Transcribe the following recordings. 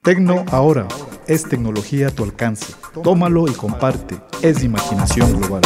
Tecno ahora es tecnología a tu alcance. Tómalo y comparte. Es imaginación global.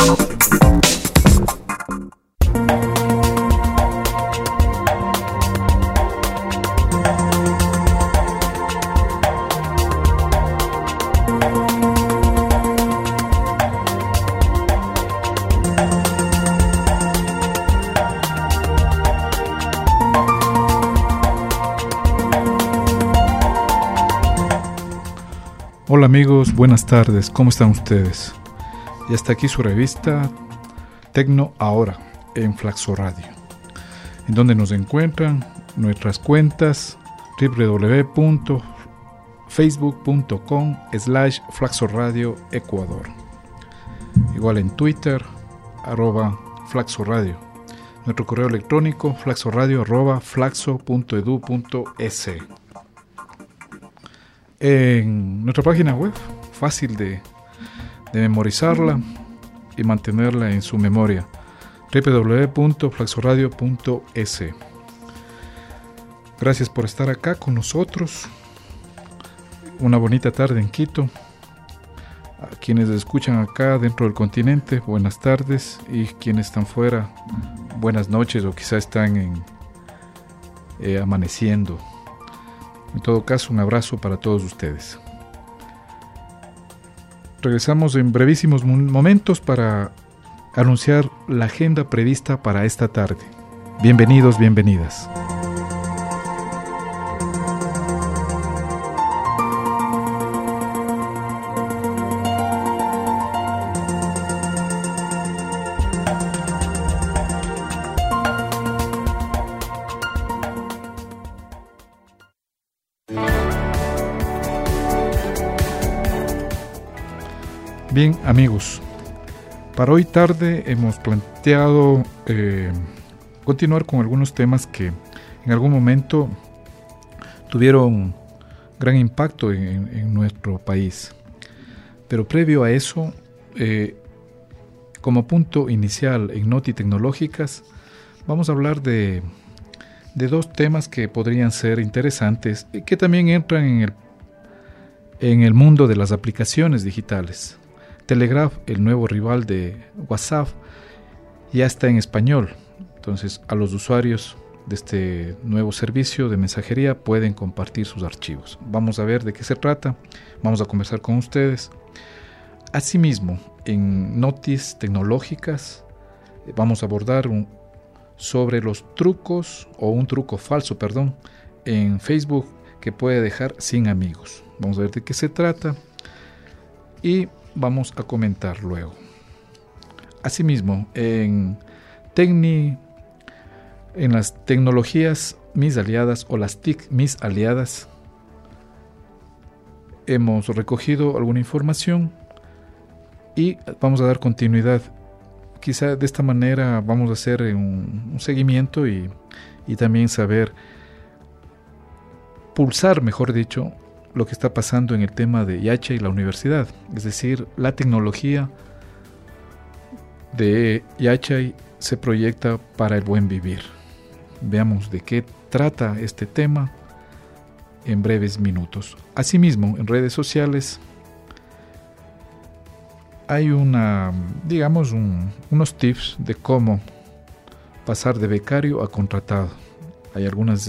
Hola amigos, buenas tardes, ¿cómo están ustedes? Ya está aquí su revista Tecno Ahora en Flaxo Radio, en donde nos encuentran nuestras cuentas www.facebook.com/Flaxo Radio Ecuador, igual en Twitter @Flaxo Radio, nuestro correo electrónico flaxoradio@flaxo.edu.es. En nuestra página web, fácil de memorizarla y mantenerla en su memoria, www.flaxoradio.es. Gracias por estar acá con nosotros. Una bonita tarde en Quito. A quienes escuchan acá dentro del continente, buenas tardes, y quienes están fuera, buenas noches, o quizá están amaneciendo. En todo caso, un abrazo para todos ustedes. Regresamos en brevísimos momentos para anunciar la agenda prevista para esta tarde. Bienvenidos, bienvenidas. Bien amigos, para hoy tarde hemos planteado continuar con algunos temas que en algún momento tuvieron gran impacto en nuestro país. Pero previo a eso, como punto inicial en Noti Tecnológicas, vamos a hablar de dos temas que podrían ser interesantes y que también entran en el mundo de las aplicaciones digitales. Telegraph, el nuevo rival de WhatsApp, ya está en español. Entonces, a los usuarios de este nuevo servicio de mensajería pueden compartir sus archivos. Vamos a ver de qué se trata. Vamos a conversar con ustedes. Asimismo, en Notis Tecnológicas vamos a abordar sobre los trucos o un truco falso, en Facebook que puede dejar sin amigos. Vamos a ver de qué se trata y vamos a comentar luego. Asimismo, en las tecnologías mis aliadas o las TIC mis aliadas, hemos recogido alguna información y vamos a dar continuidad. Quizá de esta manera vamos a hacer un seguimiento y también saber pulsar, mejor dicho, lo que está pasando en el tema de Yacha y la universidad, es decir, la tecnología de Yacha se proyecta para el buen vivir. Veamos de qué trata este tema en breves minutos. Asimismo, en redes sociales hay unos tips de cómo pasar de becario a contratado. Hay algunos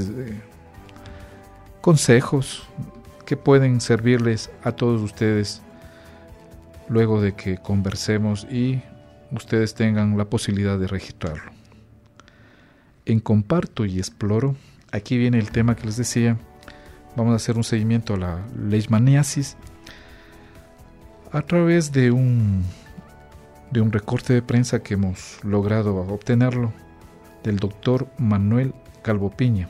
consejos que pueden servirles a todos ustedes luego de que conversemos y ustedes tengan la posibilidad de registrarlo. En Comparto y Exploro, aquí viene el tema que les decía. Vamos a hacer un seguimiento a la leishmaniasis a través de un recorte de prensa que hemos logrado obtenerlo del doctor Manuel Calvo Piña,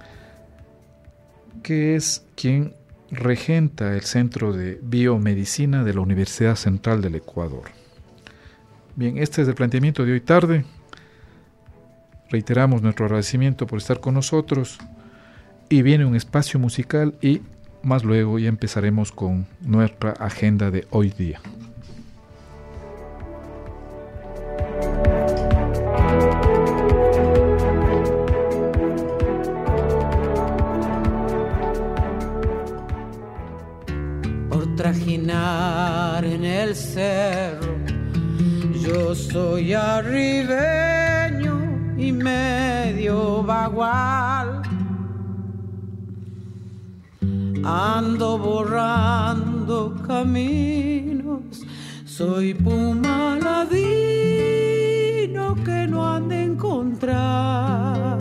que es quien regenta el Centro de Biomedicina de la Universidad Central del Ecuador. Bien, este es el planteamiento de hoy tarde. Reiteramos nuestro agradecimiento por estar con nosotros y viene un espacio musical y más luego ya empezaremos con nuestra agenda de hoy día. trajinar en el cerro. Yo soy arribeño y medio bagual. Ando borrando caminos, soy puma ladino que no han de encontrar.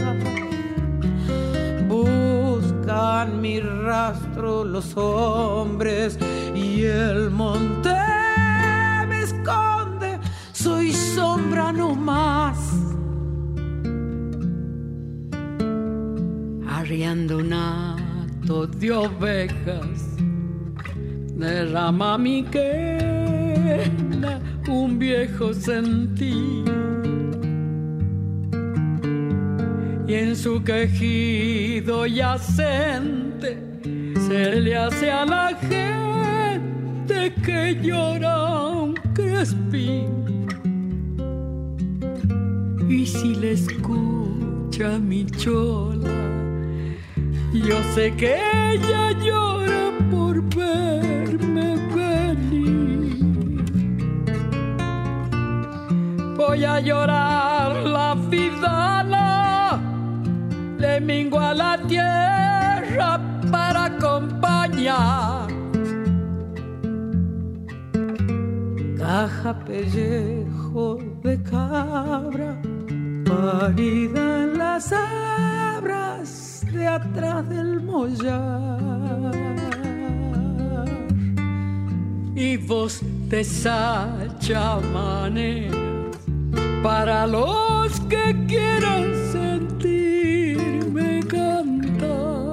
Buscan mi rastro los hombres y el monte me esconde, soy sombra no más. Arriando un hato de ovejas, derrama mi quena un viejo sentir, y en su quejido yacente se le hace a la gente que llora un crespín. Y si le escucha mi chola, yo sé que ella llora por verme venir. Voy a llorar la vidala, le mingo a la tierra para acompañar. Caja pellejo de cabra, parida en las abras de atrás del mollar. Y voz de sachamaneras para los que quieran sentirme cantar.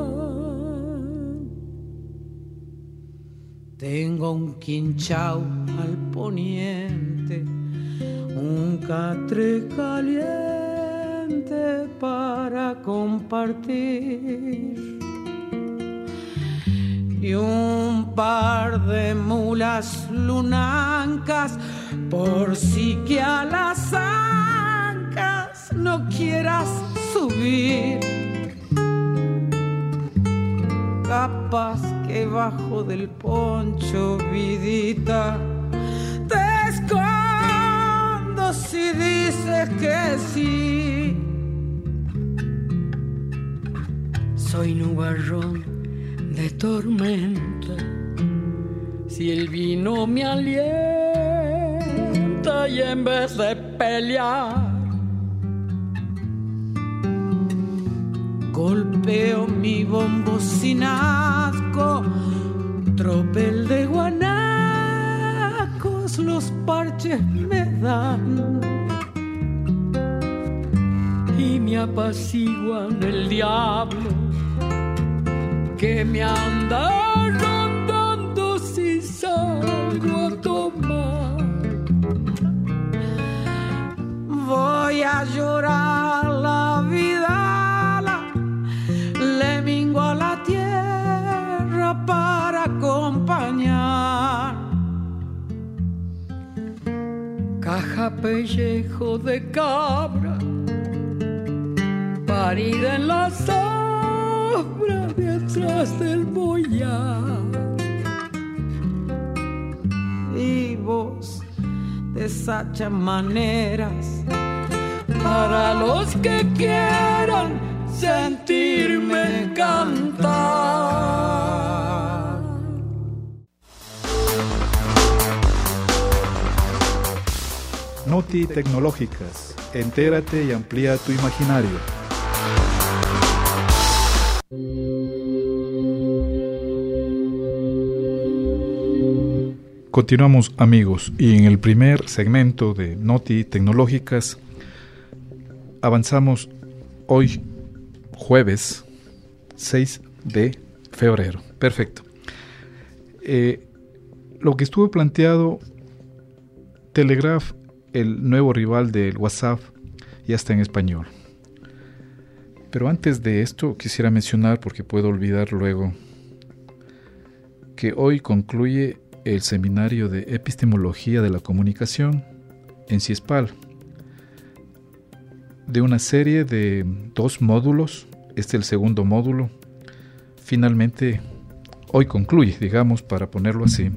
Tengo un quinchao al poniente, un catre caliente para compartir, y un par de mulas lunancas por si que a las ancas no quieras subir. Capaz que bajo del poncho, vidita, te escondo si dices que sí. Soy nubarrón de tormenta, si el vino me alienta y en vez de pelear golpeo mi bombo sin asco, tropel de guanacos los parches me dan y me apaciguan el diablo que me anda rondando si salgo a tomar. Voy a llorar la vida, le mingo a la tierra para acompañar. Caja pellejo de cabra, parida en la sombra detrás del boyar. Y voz de sachamaneras para los que quieran sentirme cantar. Noti Tecnológicas. Entérate y amplía tu imaginario. Continuamos, amigos, y en el primer segmento de Noti Tecnológicas avanzamos hoy, jueves 6 de febrero. Perfecto. Lo que estuvo planteado, Telegraph, el nuevo rival del WhatsApp, ya está en español. Pero antes de esto quisiera mencionar, porque puedo olvidar luego, que hoy concluye el seminario de epistemología de la comunicación en CIESPAL, de una serie de 2 módulos. Este es el segundo módulo. Finalmente hoy concluye, digamos, para ponerlo así.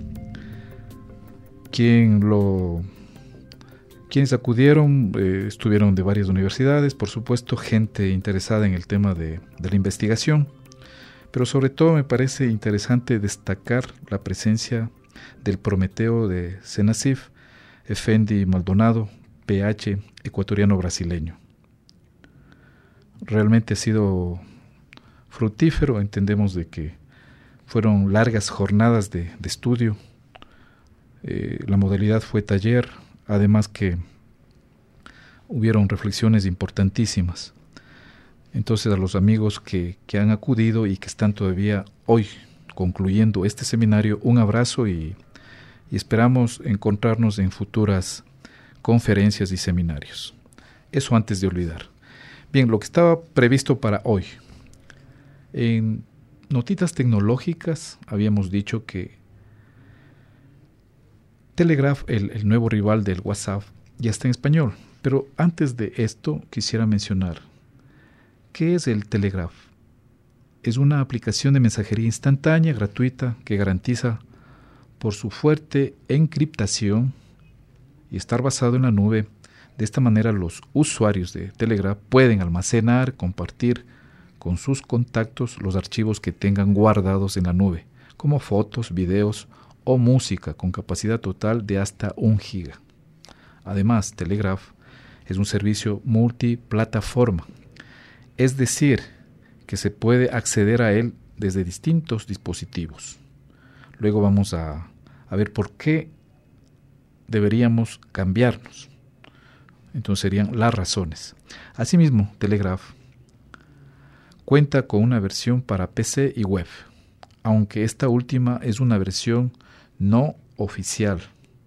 Quienes acudieron estuvieron de varias universidades, por supuesto, gente interesada en el tema de la investigación, pero sobre todo me parece interesante destacar la presencia del Prometeo de Senasif, Effendi Maldonado, PH, ecuatoriano brasileño. Realmente ha sido fructífero, entendemos de que fueron largas jornadas de estudio. La modalidad fue taller, además que hubieron reflexiones importantísimas. Entonces, a los amigos que han acudido y que están todavía hoy concluyendo este seminario, un abrazo y esperamos encontrarnos en futuras conferencias y seminarios. Eso antes de olvidar. Bien, lo que estaba previsto para hoy. En notitas tecnológicas habíamos dicho que Telegraph, el nuevo rival del WhatsApp, ya está en español. Pero antes de esto quisiera mencionar, ¿qué es el Telegraph? Es una aplicación de mensajería instantánea, gratuita, que garantiza por su fuerte encriptación y estar basado en la nube. De esta manera los usuarios de Telegraph pueden almacenar, compartir con sus contactos los archivos que tengan guardados en la nube, como fotos, videos o música con capacidad total de hasta 1 giga. Además, Telegraph es un servicio multiplataforma, es decir, que se puede acceder a él desde distintos dispositivos. Luego vamos a ver por qué deberíamos cambiarnos. Entonces serían las razones. Asimismo, Telegraph cuenta con una versión para PC y web, aunque esta última es una versión no oficial,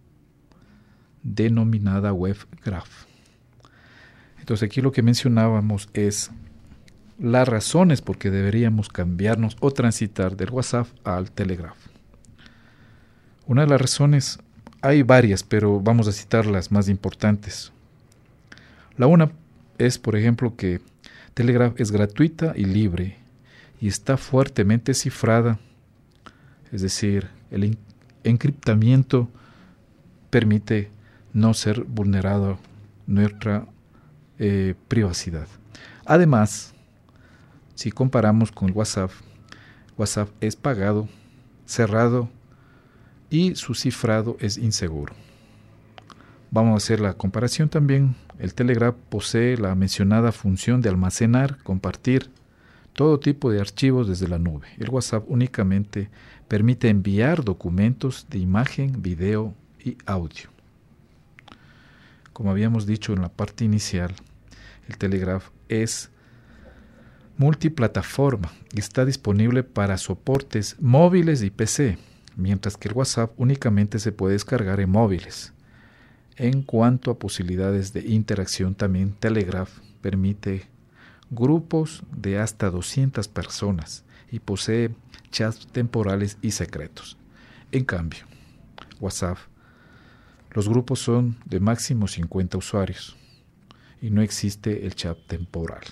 denominada WebGraph. Entonces aquí lo que mencionábamos es las razones por qué deberíamos cambiarnos o transitar del WhatsApp al Telegraph. Una de las razones, hay varias, pero vamos a citar las más importantes. La una es, por ejemplo, que Telegraph es gratuita y libre y está fuertemente cifrada, es decir, el encriptamiento permite no ser vulnerado nuestra privacidad. Además, si comparamos con el WhatsApp es pagado, cerrado y su cifrado es inseguro. Vamos a hacer la comparación también. El Telegraph posee la mencionada función de almacenar, compartir todo tipo de archivos desde la nube. El WhatsApp únicamente permite enviar documentos de imagen, video y audio. Como habíamos dicho en la parte inicial, el Telegraph es multiplataforma y está disponible para soportes móviles y PC, mientras que el WhatsApp únicamente se puede descargar en móviles. En cuanto a posibilidades de interacción, también Telegraph permite grupos de hasta 200 personas y posee chats temporales y secretos. En cambio, WhatsApp, los grupos son de máximo 50 usuarios y no existe el chat temporal.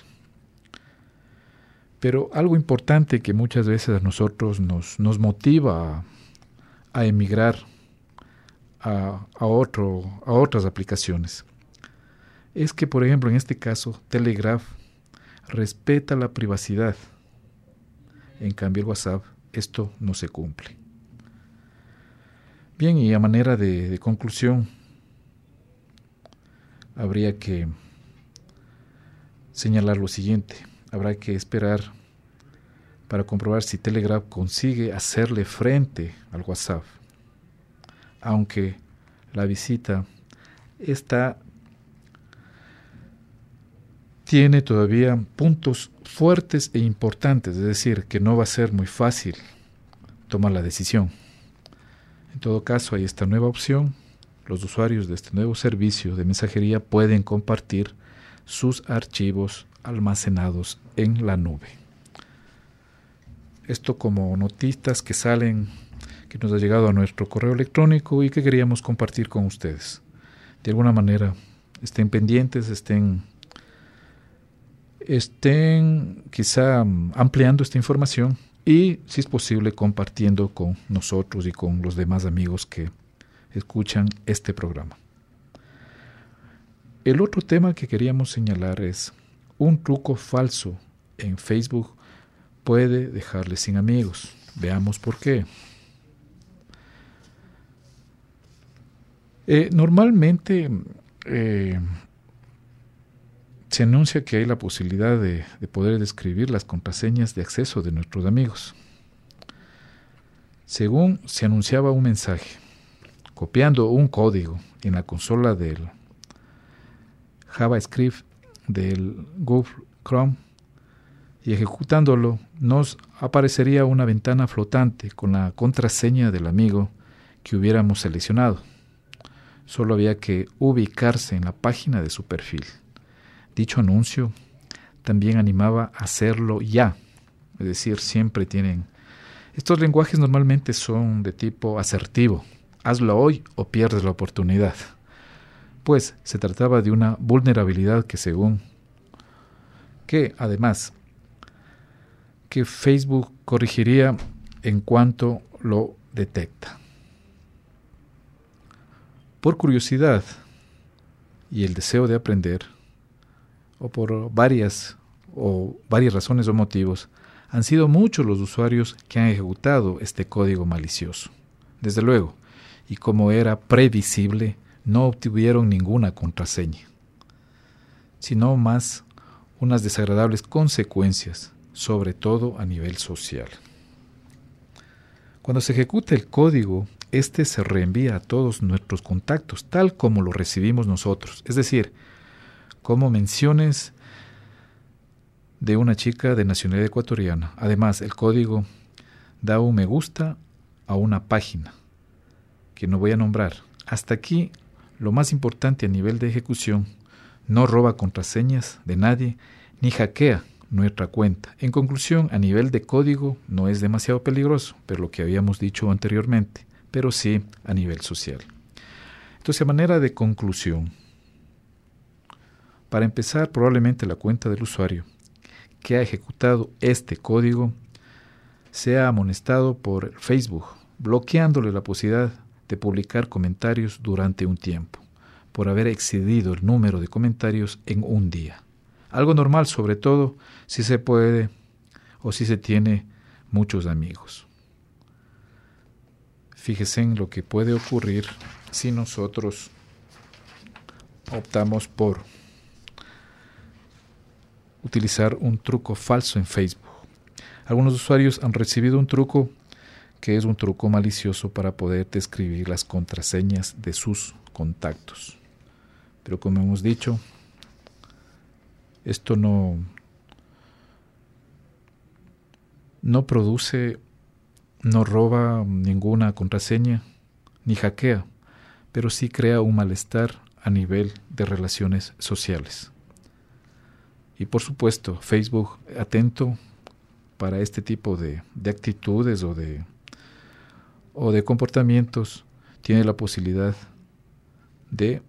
Pero algo importante que muchas veces a nosotros nos motiva a emigrar a otras aplicaciones es que, por ejemplo, en este caso, Telegraph respeta la privacidad. En cambio, el WhatsApp, esto no se cumple. Bien, y a manera de conclusión, habría que señalar lo siguiente. Habrá que esperar para comprobar si Telegraph consigue hacerle frente al WhatsApp, aunque la visita tiene todavía puntos fuertes e importantes, es decir, que no va a ser muy fácil tomar la decisión. En todo caso, hay esta nueva opción. Los usuarios de este nuevo servicio de mensajería pueden compartir sus archivos almacenados en la nube. Esto como notitas que nos ha llegado a nuestro correo electrónico y que queríamos compartir con ustedes. De alguna manera, estén pendientes, estén quizá ampliando esta información y, si es posible, compartiendo con nosotros y con los demás amigos que escuchan este programa. El otro tema que queríamos señalar es: un truco falso en Facebook puede dejarle sin amigos. Veamos por qué. Normalmente se anuncia que hay la posibilidad de poder describir las contraseñas de acceso de nuestros amigos. Según se anunciaba un mensaje, copiando un código en la consola del JavaScript del Google Chrome y ejecutándolo, nos aparecería una ventana flotante con la contraseña del amigo que hubiéramos seleccionado. Solo había que ubicarse en la página de su perfil. Dicho anuncio también animaba a hacerlo ya, es decir, siempre tienen... Estos lenguajes normalmente son de tipo asertivo: hazlo hoy o pierdes la oportunidad. Pues se trataba de una vulnerabilidad que además que Facebook corregiría en cuanto lo detecta. Por curiosidad y el deseo de aprender, o por varias razones o motivos, han sido muchos los usuarios que han ejecutado este código malicioso. Desde luego, y como era previsible, no obtuvieron ninguna contraseña, sino más unas desagradables consecuencias, sobre todo a nivel social. Cuando se ejecuta el código, este se reenvía a todos nuestros contactos, tal como lo recibimos nosotros, es decir, como menciones de una chica de nacionalidad ecuatoriana. Además, el código da un me gusta a una página que no voy a nombrar. Hasta aquí, lo más importante a nivel de ejecución: no roba contraseñas de nadie ni hackea nuestra cuenta. En conclusión, a nivel de código no es demasiado peligroso, pero lo que habíamos dicho anteriormente, pero sí a nivel social. Entonces, a manera de conclusión, para empezar, probablemente la cuenta del usuario que ha ejecutado este código sea amonestado por Facebook, bloqueándole la posibilidad de publicar comentarios durante un tiempo, por haber excedido el número de comentarios en un día. Algo normal, sobre todo si se puede o si se tiene muchos amigos. Fíjense en lo que puede ocurrir si nosotros optamos por utilizar un truco falso en Facebook. Algunos usuarios han recibido un truco que es un truco malicioso para poder describir las contraseñas de sus contactos. Pero como hemos dicho, esto no produce, no roba ninguna contraseña, ni hackea, pero sí crea un malestar a nivel de relaciones sociales. Y por supuesto, Facebook, atento para este tipo de actitudes o de comportamientos, tiene la posibilidad de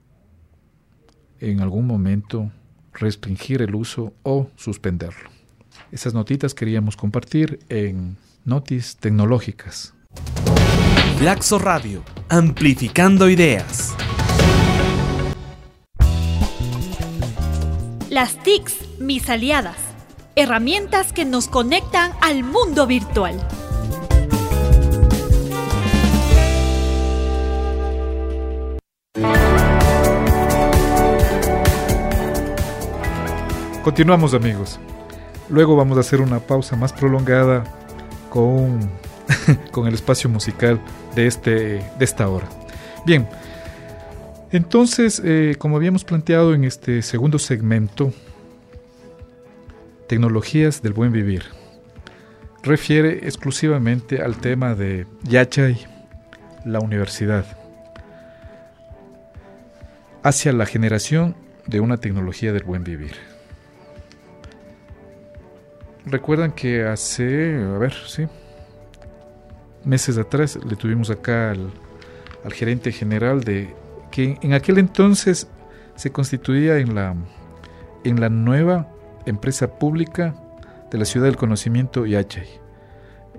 en algún momento restringir el uso o suspenderlo. Esas notitas queríamos compartir en Notis Tecnológicas. Flaxo Radio, amplificando ideas. Las TICs, mis aliadas, herramientas que nos conectan al mundo virtual. Continuamos, amigos. Luego vamos a hacer una pausa más prolongada con el espacio musical de esta hora. Bien, entonces, como habíamos planteado en este segundo segmento, tecnologías del buen vivir, refiere exclusivamente al tema de Yachay, la universidad, hacia la generación de una tecnología del buen vivir. Recuerdan que hace, meses atrás le tuvimos acá al gerente general que en aquel entonces se constituía en la nueva empresa pública de la Ciudad del Conocimiento Yachay,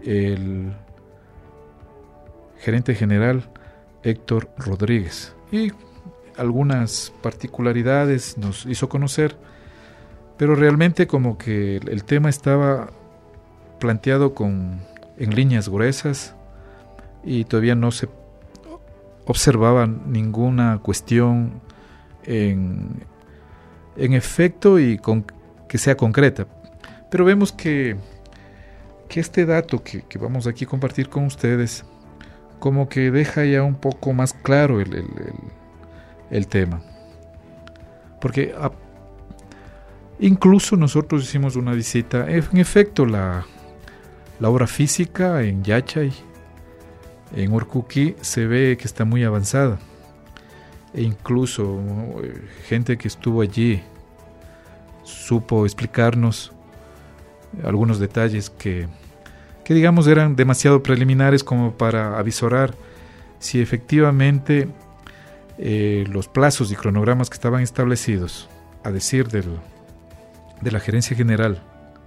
el gerente general Héctor Rodríguez, y algunas particularidades nos hizo conocer, pero realmente como que el tema estaba planteado en líneas gruesas y todavía no se observaba ninguna cuestión en efecto y que sea concreta. Pero vemos que este dato que vamos aquí a compartir con ustedes como que deja ya un poco más claro el tema. Porque incluso nosotros hicimos una visita, en efecto la obra física en Yachay, en Urcuquí, se ve que está muy avanzada. E incluso gente que estuvo allí supo explicarnos algunos detalles que digamos eran demasiado preliminares como para avisorar si efectivamente los plazos y cronogramas que estaban establecidos, a decir de la gerencia general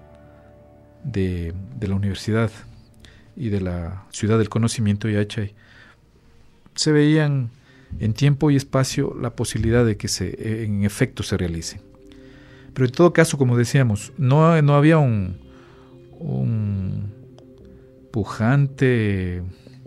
de la universidad y de la ciudad del conocimiento Yachay, se veían en tiempo y espacio la posibilidad de que en efecto se realice. Pero en todo caso, como decíamos, no había un pujante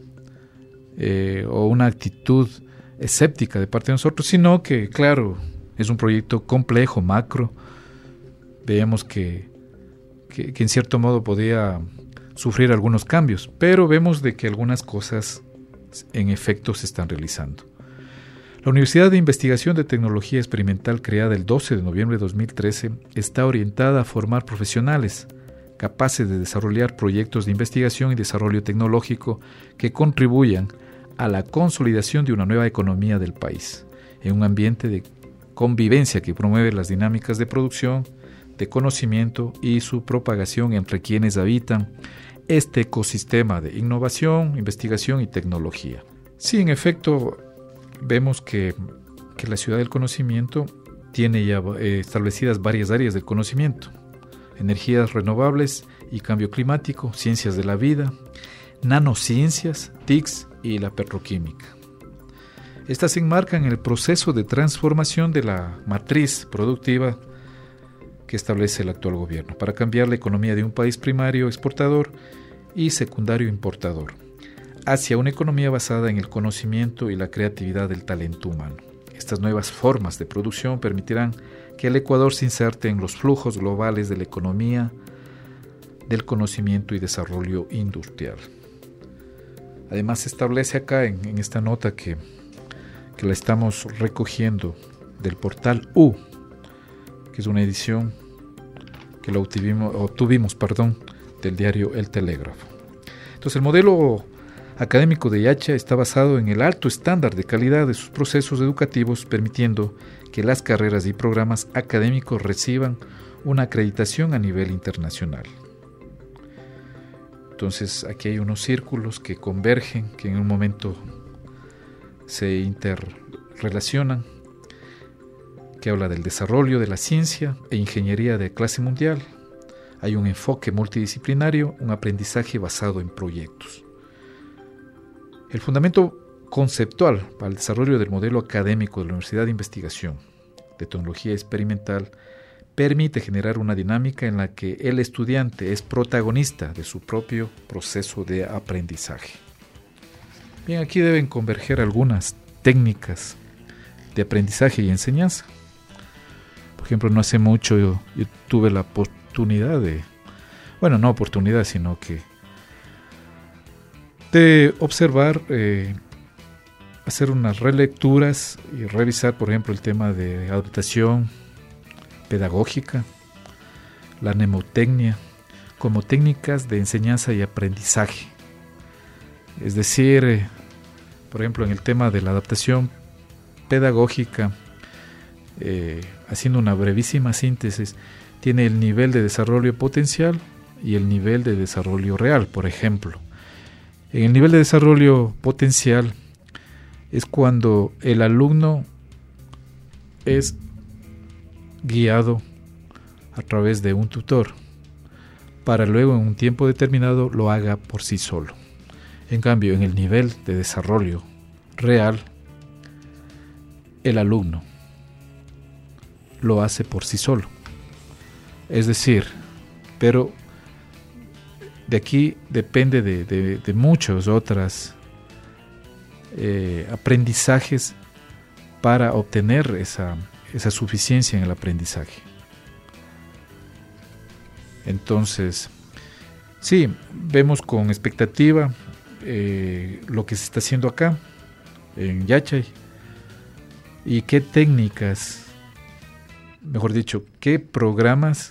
o una actitud escéptica de parte de nosotros, sino que, claro, es un proyecto complejo, macro. Veíamos que en cierto modo podía sufrir algunos cambios, pero vemos de que algunas cosas en efecto se están realizando. La Universidad de Investigación de Tecnología Experimental, creada el 12 de noviembre de 2013, está orientada a formar profesionales capaces de desarrollar proyectos de investigación y desarrollo tecnológico que contribuyan a la consolidación de una nueva economía del país, en un ambiente de convivencia que promueve las dinámicas de producción, de conocimiento y su propagación entre quienes habitan este ecosistema de innovación, investigación y tecnología. Sí, en efecto, vemos que la ciudad del conocimiento tiene ya establecidas varias áreas del conocimiento: energías renovables y cambio climático, ciencias de la vida, nanociencias, TICs y la petroquímica. Estas se enmarcan en el proceso de transformación de la matriz productiva que establece el actual gobierno para cambiar la economía de un país primario exportador y secundario importador hacia una economía basada en el conocimiento y la creatividad del talento humano. Estas nuevas formas de producción permitirán que el Ecuador se inserte en los flujos globales de la economía, del conocimiento y desarrollo industrial. Además, se establece acá en esta nota que la estamos recogiendo del portal U, que es una edición que la obtuvimos del diario El Telégrafo. Entonces, el modelo académico de Yachay está basado en el alto estándar de calidad de sus procesos educativos, permitiendo que las carreras y programas académicos reciban una acreditación a nivel internacional. Entonces, aquí hay unos círculos que convergen, que en un momento se interrelacionan, que habla del desarrollo de la ciencia e ingeniería de clase mundial. Hay un enfoque multidisciplinario, un aprendizaje basado en proyectos. El fundamento conceptual para el desarrollo del modelo académico de la Universidad de Investigación de Tecnología Experimental permite generar una dinámica en la que el estudiante es protagonista de su propio proceso de aprendizaje. Bien, aquí deben converger algunas técnicas de aprendizaje y enseñanza. Por ejemplo, no hace mucho yo tuve la oportunidad de observar, hacer unas relecturas y revisar, por ejemplo, el tema de adaptación pedagógica, la mnemotecnia, como técnicas de enseñanza y aprendizaje. Es decir, por ejemplo, en el tema de la adaptación pedagógica, haciendo una brevísima síntesis, tiene el nivel de desarrollo potencial y el nivel de desarrollo real. Por ejemplo, en el nivel de desarrollo potencial es cuando el alumno es guiado a través de un tutor para luego en un tiempo determinado lo haga por sí solo. En cambio, en el nivel de desarrollo real, el alumno lo hace por sí solo. Es decir, pero de aquí depende de muchos otros aprendizajes para obtener esa suficiencia en el aprendizaje. Entonces, sí, vemos con expectativa lo que se está haciendo acá, en Yachay, y qué técnicas, mejor dicho, qué programas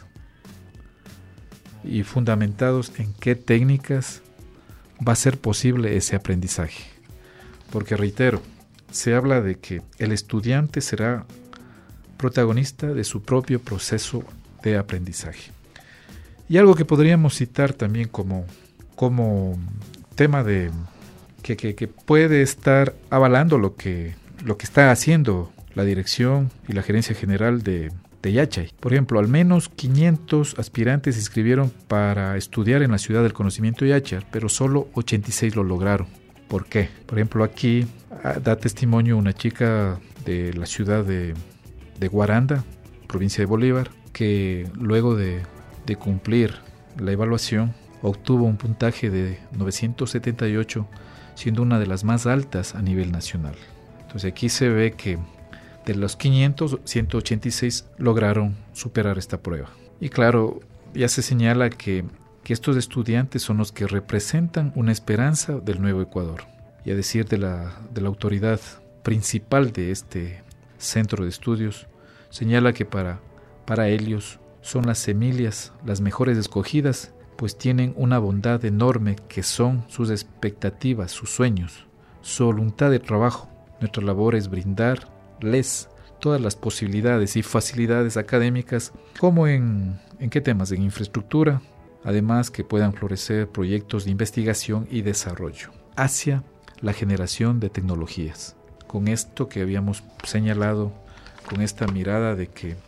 y fundamentados en qué técnicas va a ser posible ese aprendizaje. Porque reitero, se habla de que el estudiante será protagonista de su propio proceso de aprendizaje. Y algo que podríamos citar también como tema de que puede estar avalando lo que está haciendo la dirección y la gerencia general de Yachay. Por ejemplo, al menos 500 aspirantes se inscribieron para estudiar en la ciudad del conocimiento Yachay, pero solo 86 lo lograron. ¿Por qué? Por ejemplo, aquí da testimonio una chica de la ciudad de Guaranda, provincia de Bolívar, que luego de cumplir la evaluación obtuvo un puntaje de 978, siendo una de las más altas a nivel nacional. Entonces aquí se ve que de los 500, 186 lograron superar esta prueba. Y claro, ya se señala que estos estudiantes son los que representan una esperanza del nuevo Ecuador. Y a decir de la autoridad principal de este centro de estudios, señala que para ellos son las semillas las mejores escogidas, pues tienen una bondad enorme que son sus expectativas, sus sueños, su voluntad de trabajo. Nuestra labor es brindarles todas las posibilidades y facilidades académicas, como en qué temas, en infraestructura, además que puedan florecer proyectos de investigación y desarrollo hacia la generación de tecnologías. Con esto que habíamos señalado, con esta mirada de que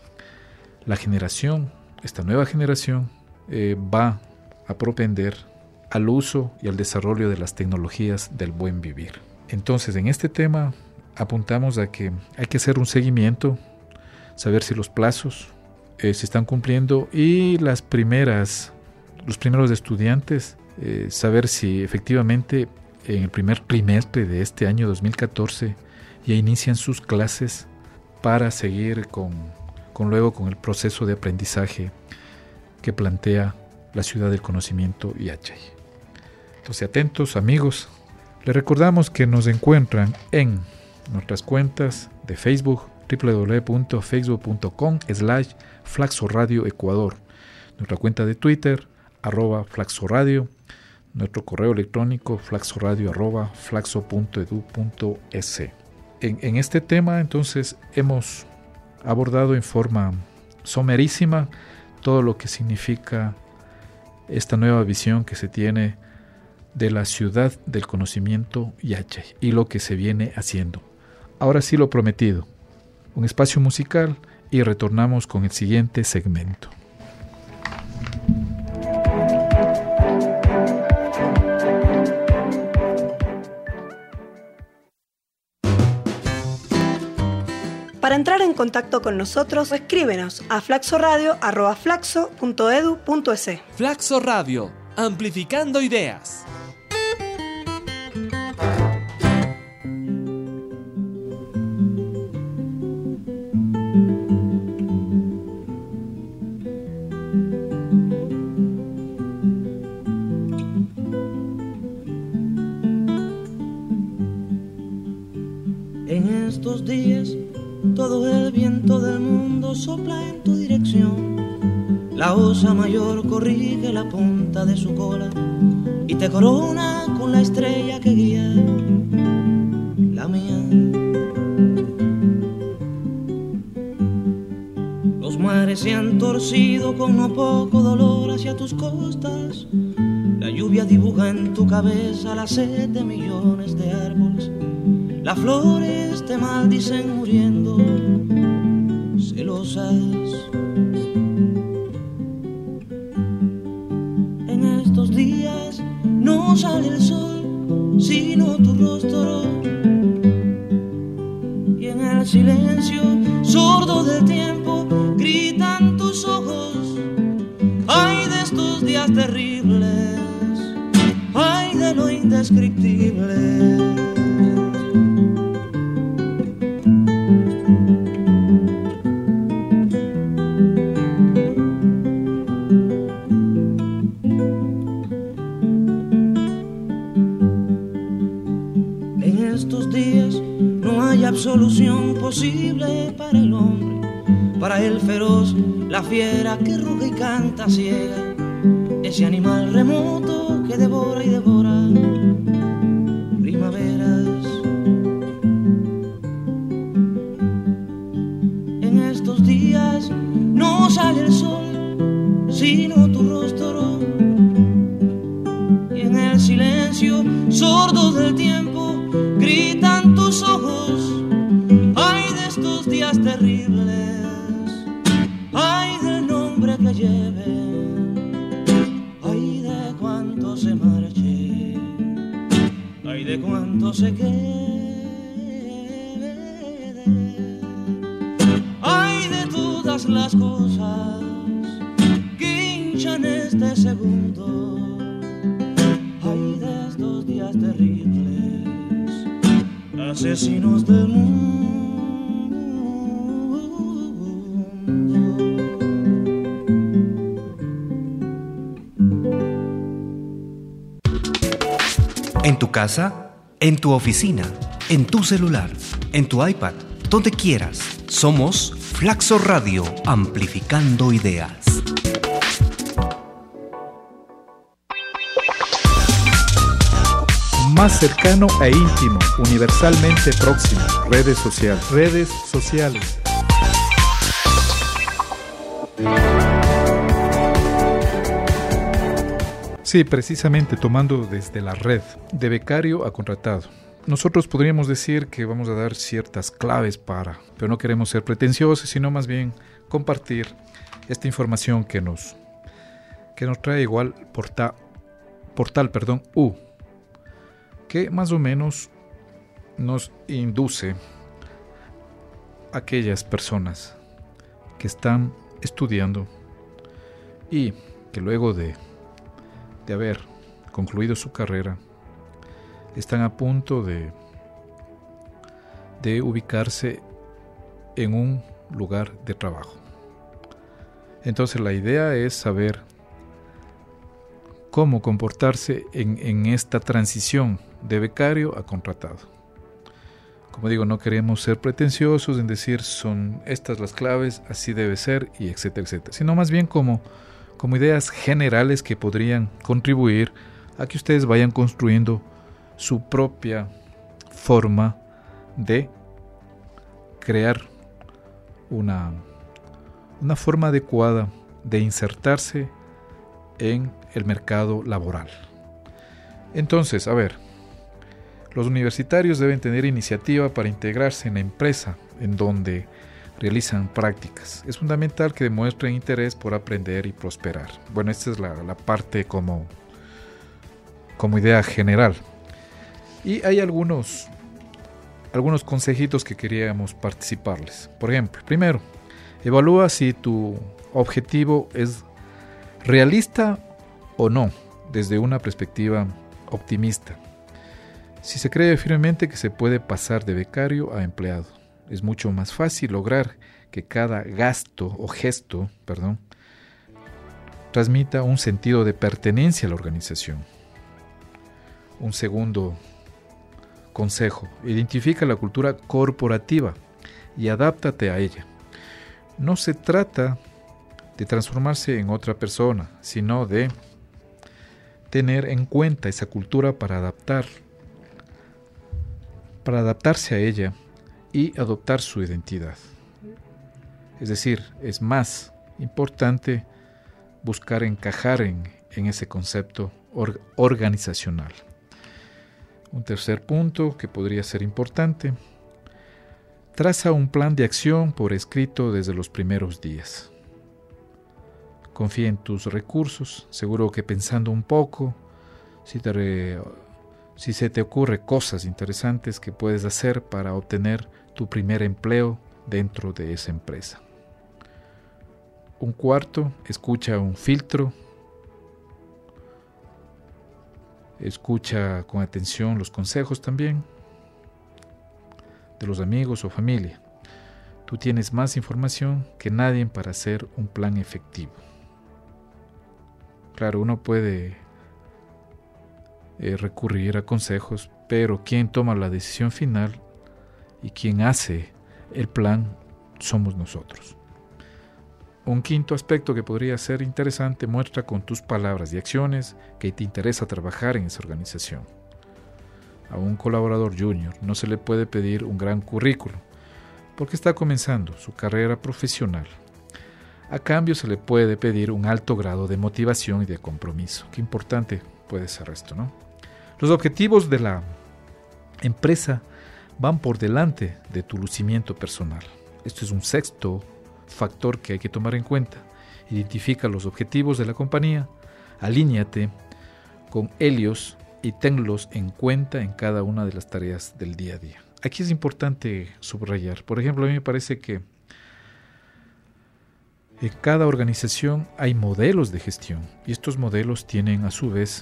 esta nueva generación va a propender al uso y al desarrollo de las tecnologías del buen vivir. Entonces, en este tema apuntamos a que hay que hacer un seguimiento, saber si los plazos se están cumpliendo y los primeros estudiantes, saber si efectivamente en el primer trimestre de este año 2014 ya inician sus clases para seguir luego con el proceso de aprendizaje que plantea la ciudad del conocimiento Yachay. Entonces, atentos amigos, les recordamos que nos encuentran en nuestras cuentas de Facebook, www.facebook.com/Flaxo Radio Ecuador, nuestra cuenta de Twitter, @FlaxoRadio, nuestro correo electrónico flaxoradio@flaxo.edu.es. En este tema, entonces, hemos abordado en forma somerísima todo lo que significa esta nueva visión que se tiene de la ciudad del conocimiento Yachay y lo que se viene haciendo. Ahora sí, lo prometido, un espacio musical y retornamos con el siguiente segmento. Para entrar en contacto con nosotros, escríbenos a flaxoradio@flaxo.edu.es. Flaxo Radio, amplificando ideas. En estos días todo el viento del mundo sopla en tu dirección. La osa mayor corrige la punta de su cola y te corona con la estrella que guía la mía. Los mares se han torcido con no poco dolor hacia tus costas. La lluvia dibuja en tu cabeza la sed de millones de árboles. Las flores te maldicen muriendo, celosas. días no sale el sol, sino tu rostro. Y en el silencio sordo del tiempo gritan tus ojos. Ay de estos días terribles, ay de lo indescriptible. Solución posible para el hombre, para el feroz, la fiera que ruge y canta ciega, ese animal remoto que devora y devora primaveras. En estos días no sale el sol, sino tu rostro, y en el silencio sordo del tiempo gritan tus ojos. Ay de estos días terribles, ay del nombre que lleve, ay de cuánto se marche, ay de cuánto se quede, ay de todas las cosas que hinchan este segundo, ay de estos días terribles, asesinos del mundo. En tu casa, en tu oficina, en tu celular, en tu iPad, donde quieras. Somos Flaxo Radio, amplificando ideas. Más cercano e íntimo, universalmente próximo. Redes sociales. Redes sociales. Sí, precisamente tomando desde la red, de becario a contratado. Nosotros podríamos decir que vamos a dar ciertas claves pero no queremos ser pretenciosos, sino más bien compartir esta información que nos trae igual portal U, que más o menos nos induce a aquellas personas que están estudiando y que luego de haber concluido su carrera están a punto de ubicarse en un lugar de trabajo. Entonces la idea es saber cómo comportarse en esta transición de becario a contratado. Como digo, no queremos ser pretenciosos en decir son estas las claves, así debe ser y etcétera, etcétera, sino más bien como ideas generales que podrían contribuir a que ustedes vayan construyendo su propia forma de crear una forma adecuada de insertarse en el mercado laboral. Entonces, a ver, los universitarios deben tener iniciativa para integrarse en la empresa en donde realizan prácticas. Es fundamental que demuestren interés por aprender y prosperar. Bueno, esta es la parte como idea general. Y hay algunos consejitos que queríamos participarles. Por ejemplo, primero, evalúa si tu objetivo es realista o no, desde una perspectiva optimista. Si se cree firmemente que se puede pasar de becario a empleado, es mucho más fácil lograr que cada gesto transmita un sentido de pertenencia a la organización. Un segundo consejo: identifica la cultura corporativa y adáptate a ella. No se trata de transformarse en otra persona, sino de tener en cuenta esa cultura para adaptarse a ella y adoptar su identidad. Es decir, es más importante buscar encajar en ese concepto organizacional. Un tercer punto que podría ser importante: traza un plan de acción por escrito desde los primeros días. confía en tus recursos. Seguro que pensando un poco, si se te ocurre cosas interesantes que puedes hacer para obtener tu primer empleo dentro de esa empresa. Un cuarto, escucha un filtro. Escucha con atención los consejos también de los amigos o familia. Tú tienes más información que nadie para hacer un plan efectivo. Claro, uno puede recurrir a consejos, pero quien toma la decisión final y quien hace el plan somos nosotros. Un quinto aspecto que podría ser interesante: muestra con tus palabras y acciones que te interesa trabajar en esa organización. A un colaborador junior no se le puede pedir un gran currículum porque está comenzando su carrera profesional. A cambio se le puede pedir un alto grado de motivación y de compromiso. Qué importante puede ser esto, ¿no? Los objetivos de la empresa van por delante de tu lucimiento personal. Esto es un sexto factor que hay que tomar en cuenta. Identifica los objetivos de la compañía, alíñate con ellos y tenlos en cuenta en cada una de las tareas del día a día. Aquí es importante subrayar. Por ejemplo, a mí me parece que en cada organización hay modelos de gestión y estos modelos tienen a su vez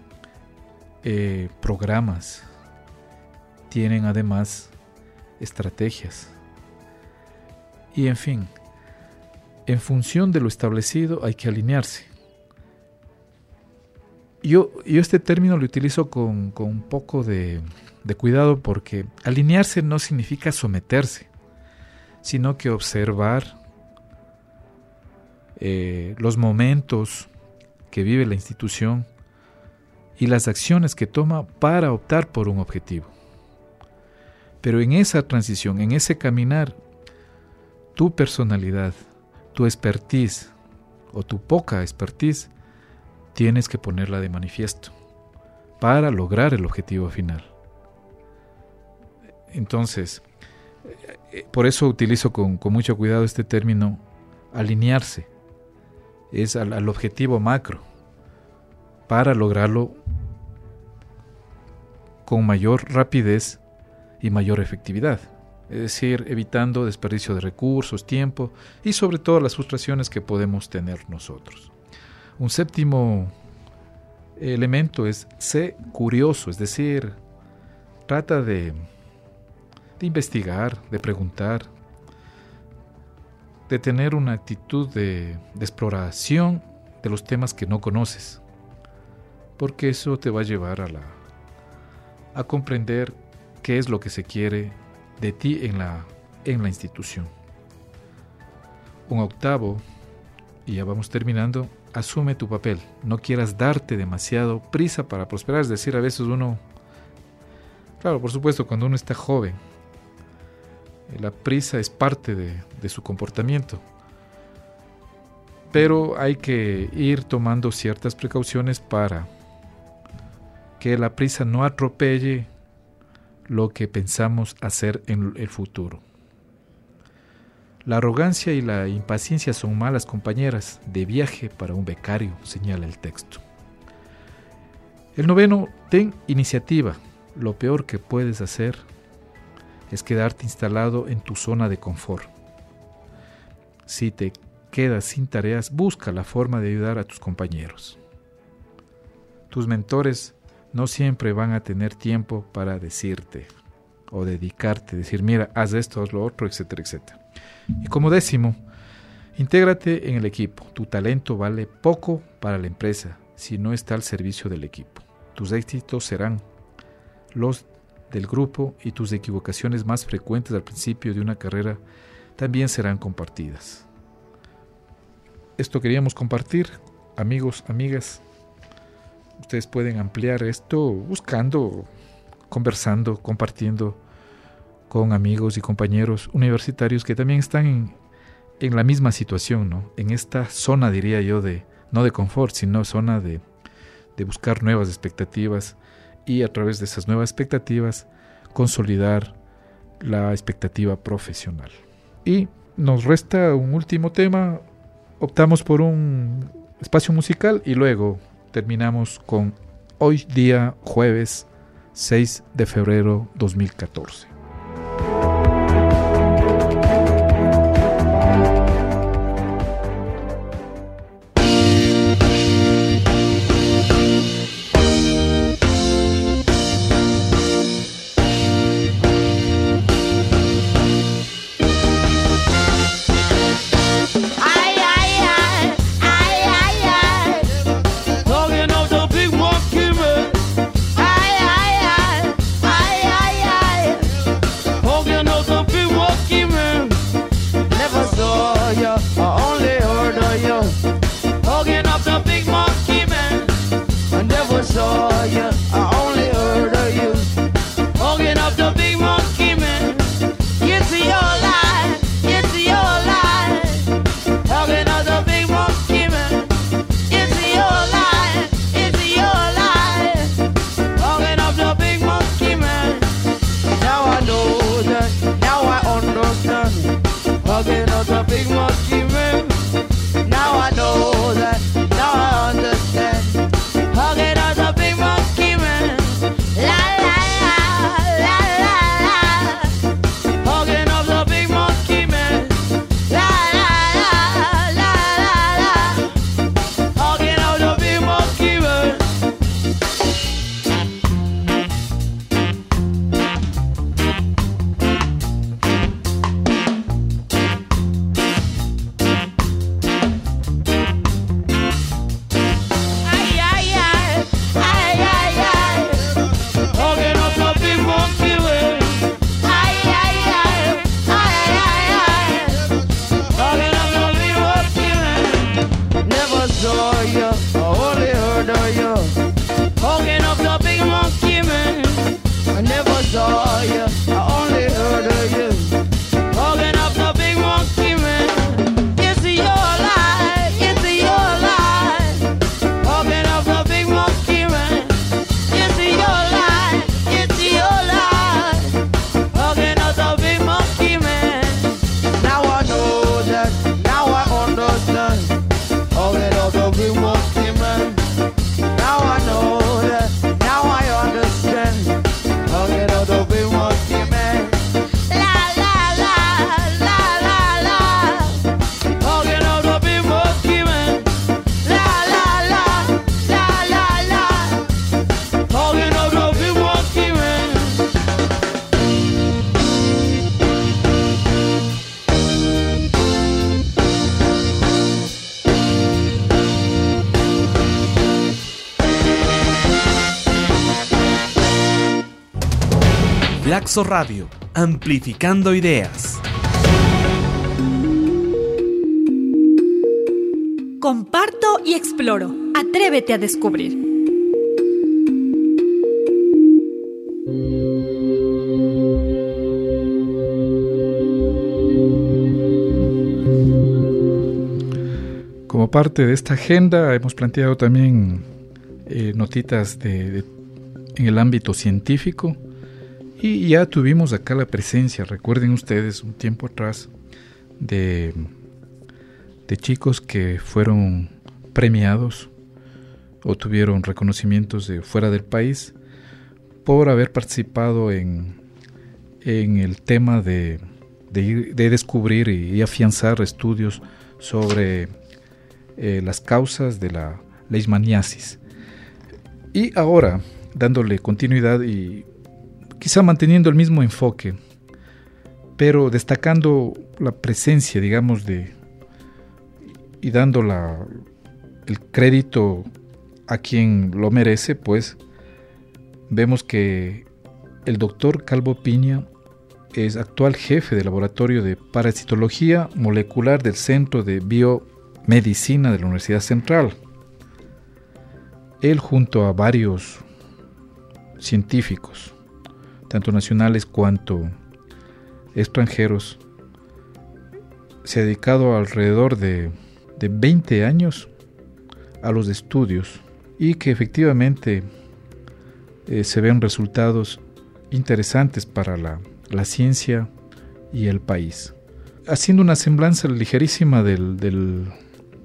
programas, tienen además estrategias y en fin, en función de lo establecido hay que alinearse. Yo este término lo utilizo con un poco de cuidado porque alinearse no significa someterse, sino que observar los momentos que vive la institución y las acciones que toma para optar por un objetivo. Pero en esa transición, en ese caminar, tu personalidad, tu expertise o tu poca expertise, tienes que ponerla de manifiesto para lograr el objetivo final. Entonces, por eso utilizo con mucho cuidado este término, alinearse. Es al objetivo macro, para lograrlo con mayor rapidez y mayor efectividad. Es decir, evitando desperdicio de recursos, tiempo y sobre todo las frustraciones que podemos tener nosotros. Un séptimo elemento es sé curioso, es decir, trata de investigar, de preguntar, de tener una actitud de exploración de los temas que no conoces, porque eso te va a llevar a comprender qué es lo que se quiere de ti en la institución. Un octavo, y ya vamos terminando, asume tu papel. No quieras darte demasiado prisa para prosperar. Es decir, a veces uno, claro, por supuesto, cuando uno está joven, la prisa es parte de su comportamiento. Pero hay que ir tomando ciertas precauciones para que la prisa no atropelle lo que pensamos hacer en el futuro. La arrogancia y la impaciencia son malas compañeras de viaje para un becario, señala el texto. El noveno, ten iniciativa. Lo peor que puedes hacer es quedarte instalado en tu zona de confort. Si te quedas sin tareas, busca la forma de ayudar a tus compañeros. Tus mentores no siempre van a tener tiempo para decirte o dedicarte, decir, mira, haz esto, haz lo otro, etcétera, etcétera. Y como décimo, intégrate en el equipo. Tu talento vale poco para la empresa si no está al servicio del equipo. Tus éxitos serán los del grupo y tus equivocaciones más frecuentes al principio de una carrera también serán compartidas. Esto queríamos compartir, amigos, amigas. Ustedes pueden ampliar esto buscando, conversando, compartiendo con amigos y compañeros universitarios que también están en la misma situación, ¿no? En esta zona, diría yo, no de confort, sino zona de buscar nuevas expectativas y a través de esas nuevas expectativas consolidar la expectativa profesional. Y nos resta un último tema optamos por un espacio musical y luego terminamos con hoy día jueves 6 de febrero 2014. Flaxo Radio, amplificando ideas. Comparto y exploro. Atrévete a descubrir. Como parte de esta agenda hemos planteado también notitas en el ámbito científico. Y ya tuvimos acá la presencia, recuerden ustedes, un tiempo atrás, de chicos que fueron premiados o tuvieron reconocimientos de fuera del país por haber participado en el tema de descubrir y afianzar estudios sobre las causas de la leishmaniasis. Y ahora, dándole continuidad y quizá manteniendo el mismo enfoque, pero destacando la presencia, digamos, y dando el crédito a quien lo merece, pues vemos que el doctor Calvo Piña es actual jefe del laboratorio de parasitología molecular del Centro de Biomedicina de la Universidad Central. Él, junto a varios científicos, tanto nacionales cuanto extranjeros, se ha dedicado alrededor de 20 años a los estudios y que efectivamente se ven resultados interesantes para la ciencia y el país. Haciendo una semblanza ligerísima del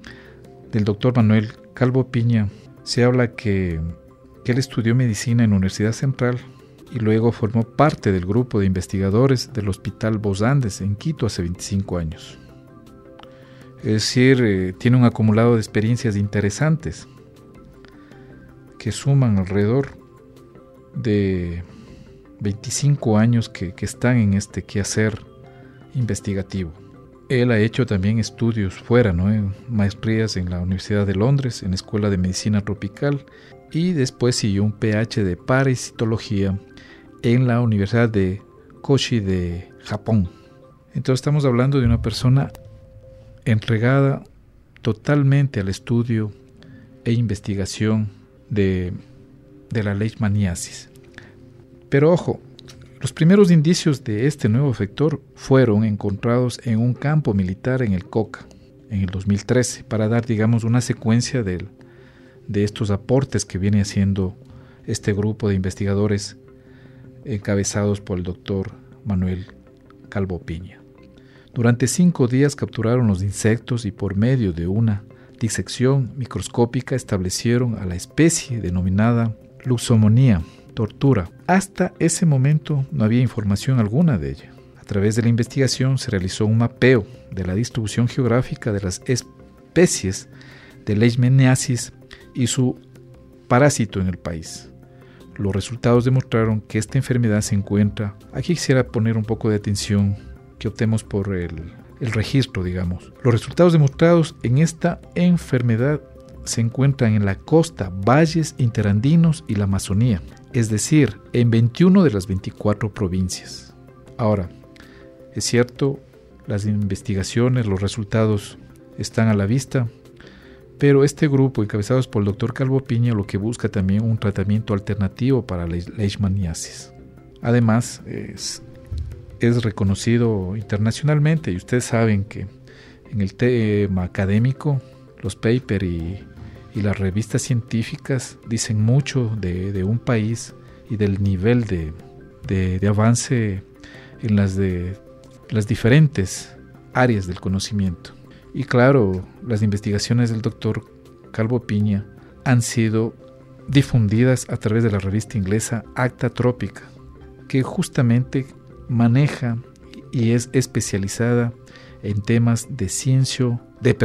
del doctor Manuel Calvo Piña, se habla que él estudió medicina en la Universidad Central y luego formó parte del grupo de investigadores del Hospital Bos Andes en Quito hace 25 años. Es decir, tiene un acumulado de experiencias interesantes que suman alrededor de 25 años que están en este quehacer investigativo. Él ha hecho también estudios fuera, ¿no? Maestrías en la Universidad de Londres, en la Escuela de Medicina Tropical, y después siguió un PhD de parasitología en la Universidad de Kochi de Japón. Entonces estamos hablando de una persona entregada totalmente al estudio e investigación de la leishmaniasis. Pero ojo, los primeros indicios de este nuevo vector fueron encontrados en un campo militar en el Coca, en el 2013, para dar, digamos, una secuencia de estos aportes que viene haciendo este grupo de investigadores encabezados por el doctor Manuel Calvo Piña. Durante 5 días capturaron los insectos y por medio de una disección microscópica establecieron a la especie denominada Luxomonia tortura. Hasta ese momento no había información alguna de ella. A través de la investigación se realizó un mapeo de la distribución geográfica de las especies de leishmaniasis y su parásito en el país. Los resultados demostraron que esta enfermedad se encuentra, aquí quisiera poner un poco de atención, que optemos por el registro, digamos. Los resultados demostrados en esta enfermedad se encuentran en la costa, valles interandinos y la Amazonía, es decir, en 21 de las 24 provincias. Ahora, es cierto, las investigaciones, los resultados están a la vista, pero este grupo, encabezados por el doctor Calvo Piña, lo que busca también un tratamiento alternativo para la leishmaniasis. Además, es reconocido internacionalmente, y ustedes saben que en el tema académico, los papers y las revistas científicas dicen mucho de un país y del nivel de avance en las diferentes áreas del conocimiento. Y claro, las investigaciones del doctor Calvo Piña han sido difundidas a través de la revista inglesa Acta Tropica, que justamente maneja y es especializada en temas de ciencia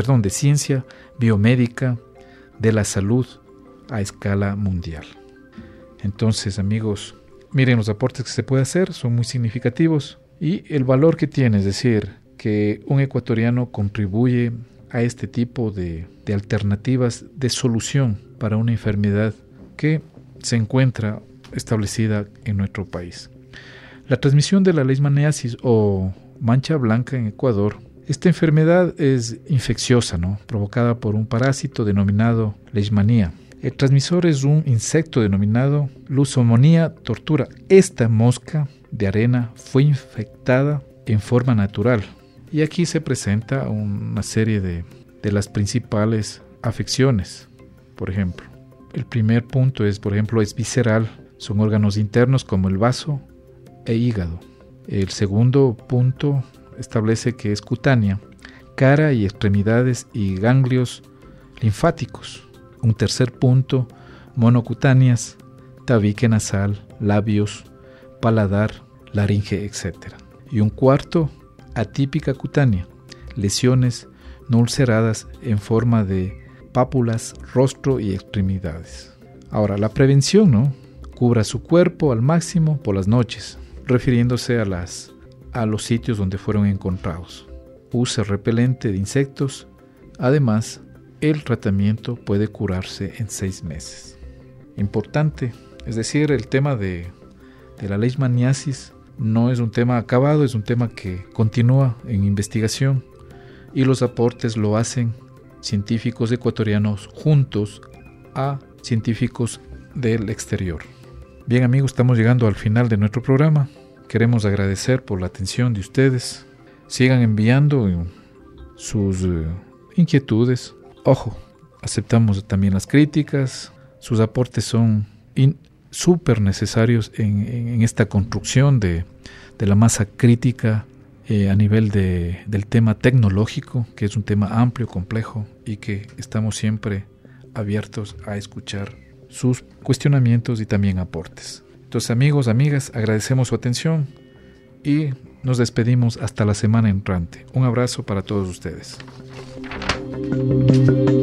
biomédica de la salud a escala mundial. Entonces, amigos, miren los aportes que se puede hacer, son muy significativos, y el valor que tiene, es decir, que un ecuatoriano contribuye a este tipo de alternativas de solución para una enfermedad que se encuentra establecida en nuestro país. La transmisión de la leishmaniasis o mancha blanca en Ecuador, esta enfermedad es infecciosa, ¿no? Provocada por un parásito denominado leishmania. El transmisor es un insecto denominado Luxomonia tortura. Esta mosca de arena fue infectada en forma natural. Y aquí se presenta una serie de las principales afecciones. Por ejemplo, el primer punto es visceral. Son órganos internos como el vaso e hígado. El segundo punto establece que es cutánea, cara y extremidades y ganglios linfáticos. Un tercer punto, monocutáneas, tabique nasal, labios, paladar, laringe, etc. Y un cuarto, atípica cutánea, lesiones no ulceradas en forma de pápulas, rostro y extremidades. Ahora, la prevención, ¿no? Cubra su cuerpo al máximo por las noches, refiriéndose a los sitios donde fueron encontrados. Use repelente de insectos. Además, el tratamiento puede curarse en 6 meses. Importante, es decir, el tema de la leishmaniasis no es un tema acabado, es un tema que continúa en investigación y los aportes lo hacen científicos ecuatorianos juntos a científicos del exterior. Bien, amigos, estamos llegando al final de nuestro programa. Queremos agradecer por la atención de ustedes. Sigan enviando sus inquietudes. Ojo, aceptamos también las críticas. Sus aportes son súper necesarios en esta construcción de la masa crítica a nivel del tema tecnológico, que es un tema amplio, complejo, y que estamos siempre abiertos a escuchar sus cuestionamientos y también aportes. Entonces, amigos, amigas, agradecemos su atención y nos despedimos hasta la semana entrante. Un abrazo para todos ustedes.